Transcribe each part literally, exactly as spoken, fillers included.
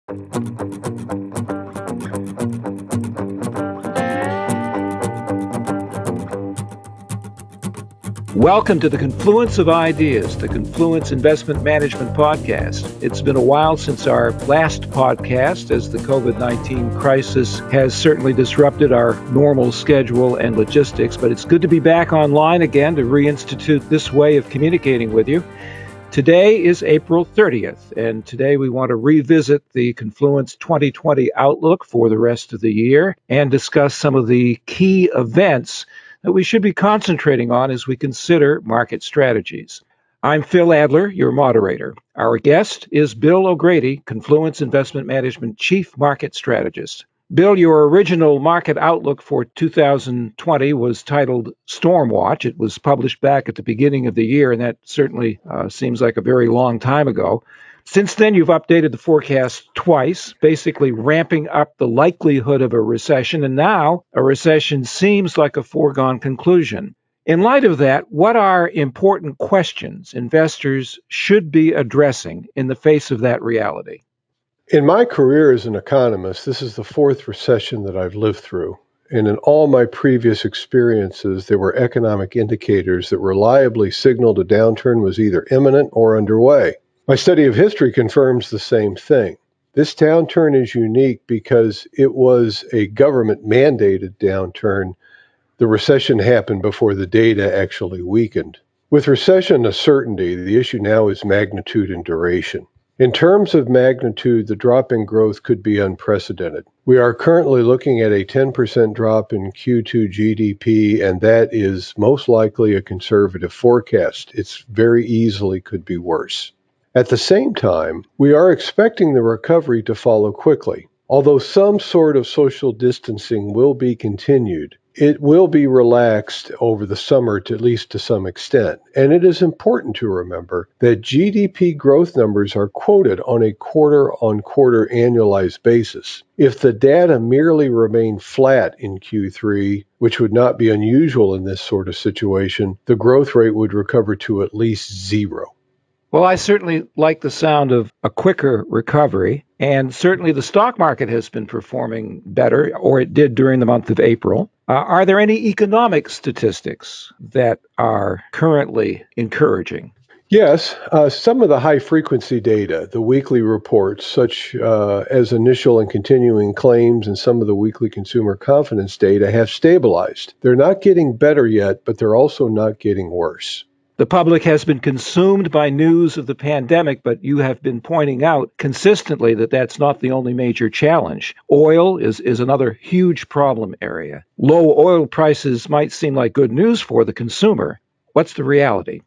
Welcome to the Confluence of Ideas, the Confluence Investment Management Podcast. It's been a while since our last podcast, as the COVID nineteen crisis has certainly disrupted our normal schedule and logistics, but it's good to be back online again to reinstitute this way of communicating with you. Today is April thirtieth, and today we want to revisit the Confluence twenty twenty outlook for the rest of the year and discuss some of the key events that we should be concentrating on as we consider market strategies. I'm Phil Adler, your moderator. Our guest is Bill O'Grady, Confluence Investment Management Chief Market Strategist. Bill, your original market outlook for two thousand twenty was titled Stormwatch. It was published back at the beginning of the year, and that certainly uh, seems like a very long time ago. Since then, you've updated the forecast twice, basically ramping up the likelihood of a recession, and now a recession seems like a foregone conclusion. In light of that, what are important questions investors should be addressing in the face of that reality? In my career as an economist, this is the fourth recession that I've lived through. And in all my previous experiences, there were economic indicators that reliably signaled a downturn was either imminent or underway. My study of history confirms the same thing. This downturn is unique because it was a government-mandated downturn. The recession happened before the data actually weakened. With recession a certainty, the issue now is magnitude and duration. In terms of magnitude, the drop in growth could be unprecedented. We are currently looking at a ten percent drop in Q two G D P, and that is most likely a conservative forecast. It's very easily could be worse. At the same time, we are expecting the recovery to follow quickly. Although some sort of social distancing will be continued, it will be relaxed over the summer, to at least to some extent. And it is important to remember that G D P growth numbers are quoted on a quarter-on-quarter annualized basis. If the data merely remain flat in Q three, which would not be unusual in this sort of situation, the growth rate would recover to at least zero. Well, I certainly like the sound of a quicker recovery, and certainly the stock market has been performing better, or it did during the month of April. Uh, are there any economic statistics that are currently encouraging? Yes, uh, some of the high-frequency data, the weekly reports, such uh, as initial and continuing claims and some of the weekly consumer confidence data, have stabilized. They're not getting better yet, but they're also not getting worse. The public has been consumed by news of the pandemic, but you have been pointing out consistently that that's not the only major challenge. Oil is, is another huge problem area. Low oil prices might seem like good news for the consumer. What's the reality?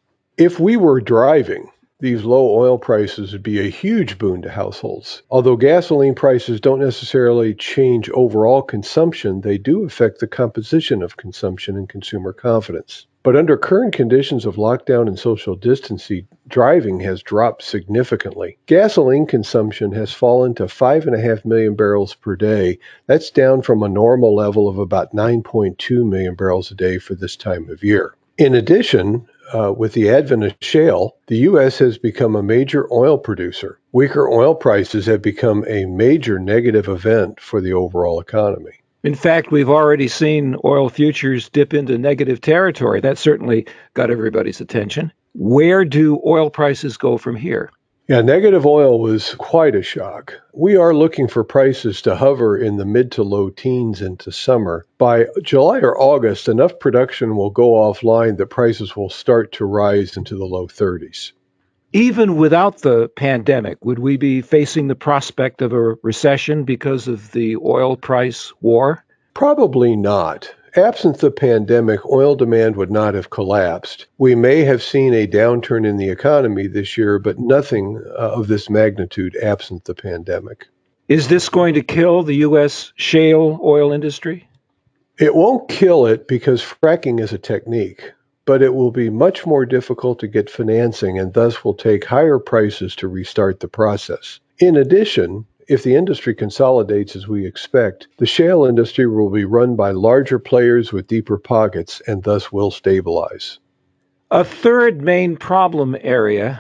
If we were driving, these low oil prices would be a huge boon to households. Although gasoline prices don't necessarily change overall consumption, they do affect the composition of consumption and consumer confidence. But under current conditions of lockdown and social distancing, driving has dropped significantly. Gasoline consumption has fallen to five point five million barrels per day. That's down from a normal level of about nine point two million barrels a day for this time of year. In addition, uh, with the advent of shale, the U S has become a major oil producer. Weaker oil prices have become a major negative event for the overall economy. In fact, we've already seen oil futures dip into negative territory. That certainly got everybody's attention. Where do oil prices go from here? Yeah, negative oil was quite a shock. We are looking for prices to hover in the mid to low teens into summer. By July or August, enough production will go offline that prices will start to rise into the low thirties. Even without the pandemic, would we be facing the prospect of a recession because of the oil price war? Probably not. Absent the pandemic, oil demand would not have collapsed. We may have seen a downturn in the economy this year, but nothing uh, of this magnitude absent the pandemic. Is this going to kill the U S shale oil industry? It won't kill it because fracking is a technique, but it will be much more difficult to get financing and thus will take higher prices to restart the process. In addition, if the industry consolidates as we expect, the shale industry will be run by larger players with deeper pockets and thus will stabilize. A third main problem area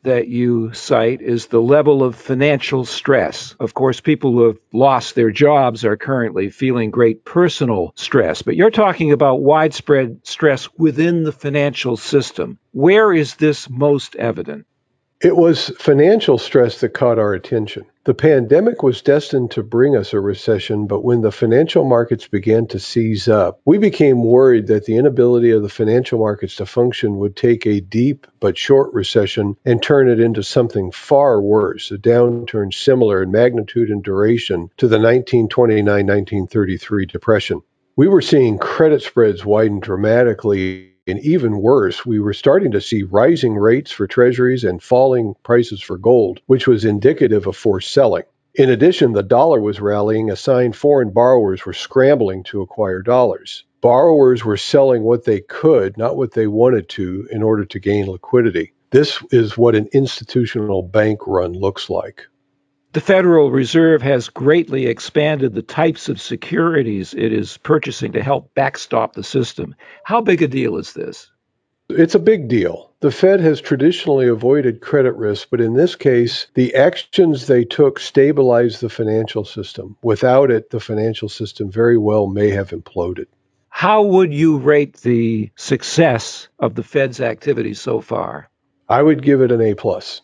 that you cite is the level of financial stress. Of course, people who have lost their jobs are currently feeling great personal stress, but you're talking about widespread stress within the financial system. Where is this most evident? It was financial stress that caught our attention. The pandemic was destined to bring us a recession, but when the financial markets began to seize up, we became worried that the inability of the financial markets to function would take a deep but short recession and turn it into something far worse, a downturn similar in magnitude and duration to the nineteen twenty-nine nineteen thirty-three depression. We were seeing credit spreads widen dramatically. And even worse, we were starting to see rising rates for treasuries and falling prices for gold, which was indicative of forced selling. In addition, the dollar was rallying, a sign foreign borrowers were scrambling to acquire dollars. Borrowers were selling what they could, not what they wanted to, in order to gain liquidity. This is what an institutional bank run looks like. The Federal Reserve has greatly expanded the types of securities it is purchasing to help backstop the system. How big a deal is this? It's a big deal. The Fed has traditionally avoided credit risk, but in this case, the actions they took stabilized the financial system. Without it, the financial system very well may have imploded. How would you rate the success of the Fed's activities so far? I would give it an A plus.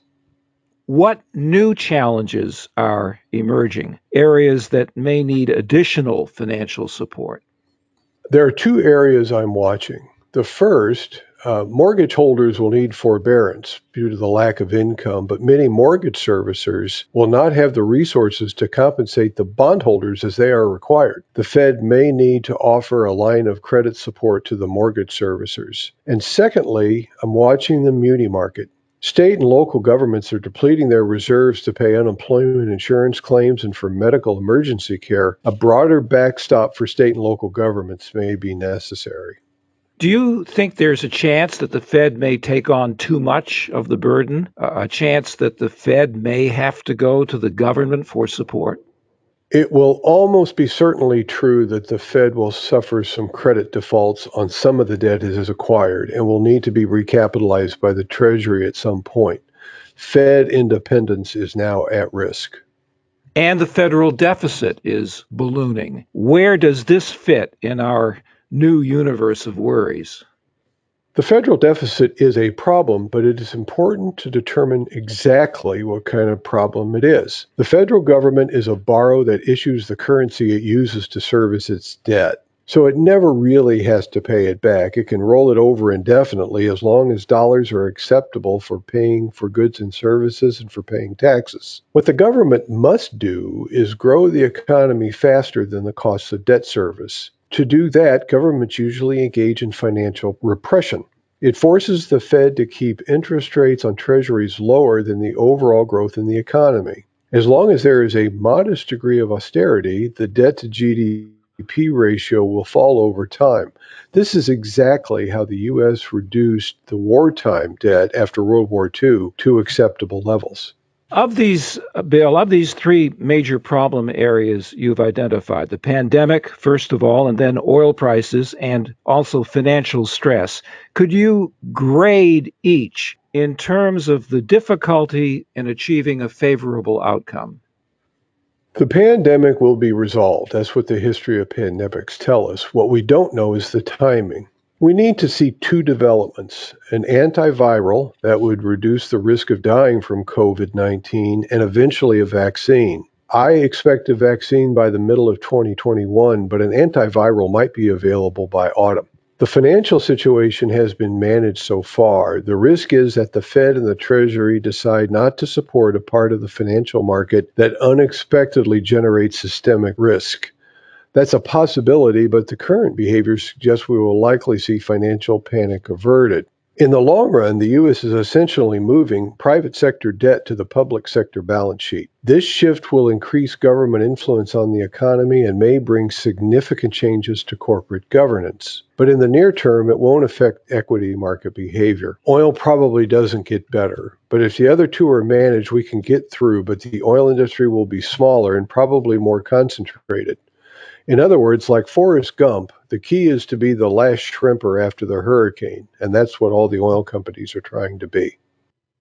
What new challenges are emerging, areas that may need additional financial support? There are two areas I'm watching. The first, uh, mortgage holders will need forbearance due to the lack of income, but many mortgage servicers will not have the resources to compensate the bondholders as they are required. The Fed may need to offer a line of credit support to the mortgage servicers. And secondly, I'm watching the muni market. State and local governments are depleting their reserves to pay unemployment insurance claims and for medical emergency care. A broader backstop for state and local governments may be necessary. Do you think there's a chance that the Fed may take on too much of the burden, a chance that the Fed may have to go to the government for support? It will almost be certainly true that the Fed will suffer some credit defaults on some of the debt it has acquired and will need to be recapitalized by the Treasury at some point. Fed independence is now at risk. And the federal deficit is ballooning. Where does this fit in our new universe of worries? The federal deficit is a problem, but it is important to determine exactly what kind of problem it is. The federal government is a borrower that issues the currency it uses to service its debt. So it never really has to pay it back. It can roll it over indefinitely as long as dollars are acceptable for paying for goods and services and for paying taxes. What the government must do is grow the economy faster than the costs of debt service. To do that, governments usually engage in financial repression. It forces the Fed to keep interest rates on treasuries lower than the overall growth in the economy. As long as there is a modest degree of austerity, the debt to G D P ratio will fall over time. This is exactly how the U S reduced the wartime debt after World War Two to acceptable levels. Of these, Bill, of these three major problem areas you've identified, the pandemic, first of all, and then oil prices and also financial stress, could you grade each in terms of the difficulty in achieving a favorable outcome? The pandemic will be resolved. That's what the history of pandemics tell us. What we don't know is the timing. We need to see two developments, an antiviral that would reduce the risk of dying from COVID nineteen and eventually a vaccine. I expect a vaccine by the middle of twenty twenty-one, but an antiviral might be available by autumn. The financial situation has been managed so far. The risk is that the Fed and the Treasury decide not to support a part of the financial market that unexpectedly generates systemic risk. That's a possibility, but the current behavior suggests we will likely see financial panic averted. In the long run, the U S is essentially moving private sector debt to the public sector balance sheet. This shift will increase government influence on the economy and may bring significant changes to corporate governance. But in the near term, it won't affect equity market behavior. Oil probably doesn't get better, but if the other two are managed, we can get through, but the oil industry will be smaller and probably more concentrated. In other words, like Forrest Gump, the key is to be the last shrimper after the hurricane, and that's what all the oil companies are trying to be.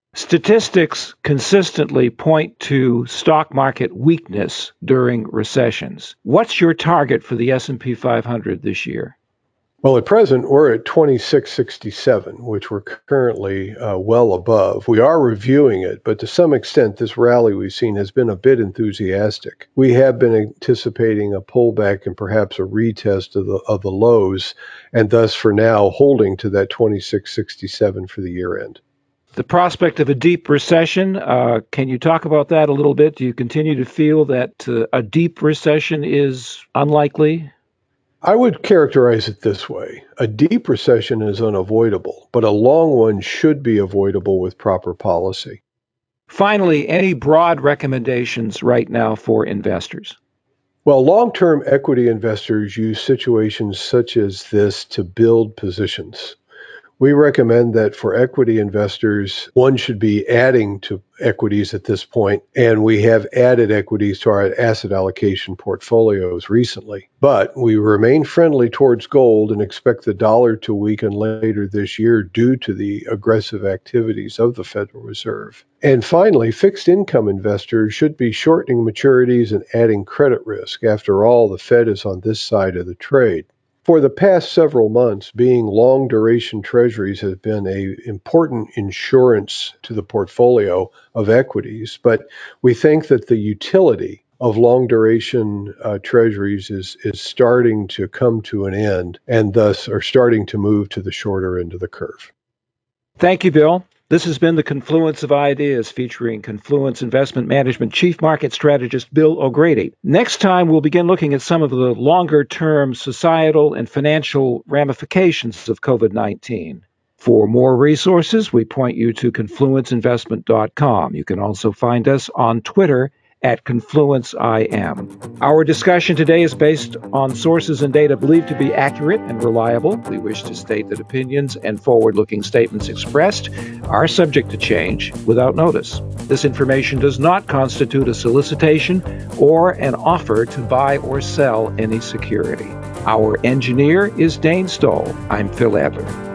Statistics consistently point to stock market weakness during recessions. What's your target for the S and P five hundred this year? Well, at present, we're at twenty-six sixty-seven, which we're currently uh, well above. We are reviewing it, but to some extent, this rally we've seen has been a bit enthusiastic. We have been anticipating a pullback and perhaps a retest of the, of the lows, and thus for now holding to that twenty-six sixty-seven for the year end. The prospect of a deep recession, uh, can you talk about that a little bit? Do you continue to feel that uh, a deep recession is unlikely? I would characterize it this way. A deep recession is unavoidable, but a long one should be avoidable with proper policy. Finally, any broad recommendations right now for investors? Well, long-term equity investors use situations such as this to build positions. We recommend that for equity investors, one should be adding to equities at this point, and we have added equities to our asset allocation portfolios recently. But we remain friendly towards gold and expect the dollar to weaken later this year due to the aggressive activities of the Federal Reserve. And finally, fixed income investors should be shortening maturities and adding credit risk. After all, the Fed is on this side of the trade. For the past several months, being long duration treasuries has been an important insurance to the portfolio of equities, but we think that the utility of long duration uh, treasuries is, is starting to come to an end and thus are starting to move to the shorter end of the curve. Thank you, Bill. This has been the Confluence of Ideas featuring Confluence Investment Management Chief Market Strategist Bill O'Grady. Next time, we'll begin looking at some of the longer-term societal and financial ramifications of COVID nineteen. For more resources, we point you to confluence investment dot com. You can also find us on Twitter at ConfluenceIM. Our discussion today is based on sources and data believed to be accurate and reliable. We wish to state that opinions and forward-looking statements expressed are subject to change without notice. This information does not constitute a solicitation or an offer to buy or sell any security. Our engineer is Dane Stoll. I'm Phil Adler.